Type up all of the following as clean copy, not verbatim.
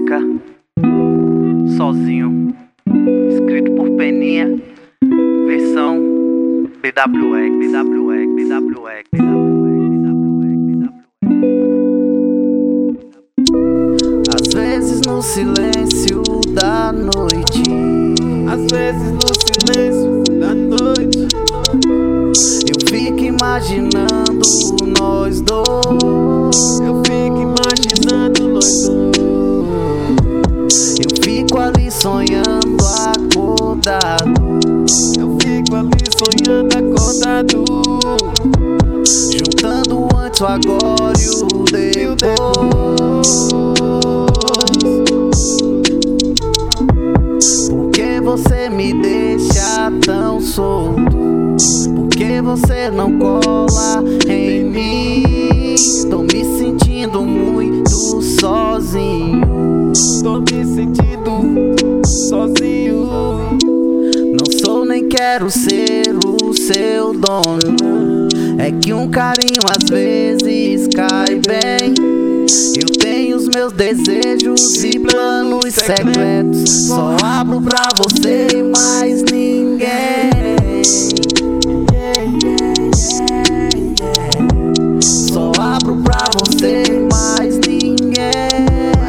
música sozinho, escrito por Peninha, versão BWX. Às vezes no silêncio da noite, às vezes no silêncio da noite, eu fico imaginando nós dois. eu fico imaginando nós dois. Eu fico ali sonhando acordado, Eu fico ali sonhando acordado, juntando o antes, o agora e o depois. Por que você me deixa tão solto? Por que você não cola em mim? Tô me sentindo muito sozinho. tô me sentindo sozinho. Não sou nem quero ser o seu dono. É que um carinho às vezes cai bem. Eu tenho os meus desejos e planos secretos. Só abro pra você e mais ninguém. Só abro pra você e mais ninguém.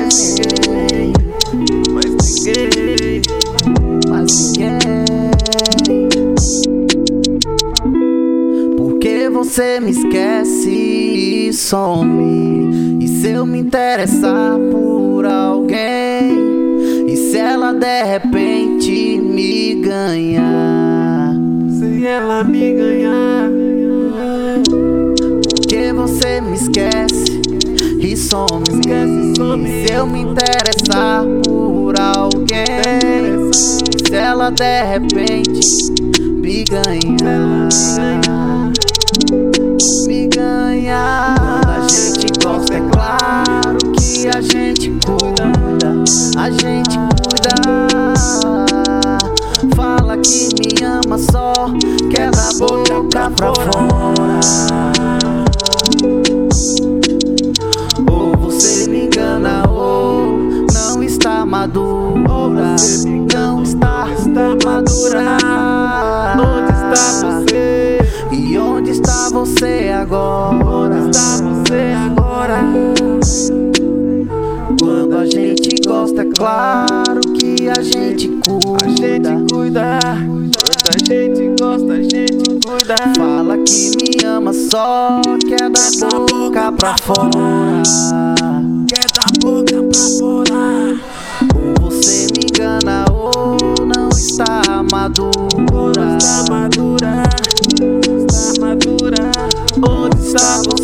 Mas ninguém, Mas ninguém. Porque você me esquece e some. E se eu me interessar por alguém, e se ela de repente me ganhar? se ela me ganhar, Porque você me esquece e some. E se eu me interessar por alguém, se ela de repente me ganhar, me ganhar. Quando a gente gosta, é claro que a gente cuida, a gente cuida. Fala que me ama, só quer da boca pra fora. Ou você me engana ou não está madura, não está madura. onde está você? E onde está você agora? Onde está você agora? Quando a gente gosta, é claro que a gente cuida. A gente cuida. Quando a gente gosta, a gente cuida. Fala que me ama, só quer da boca pra fora. Quer da boca pra fora. Ou você me engana ou não está madura. Está madura, está madura. Onde está você?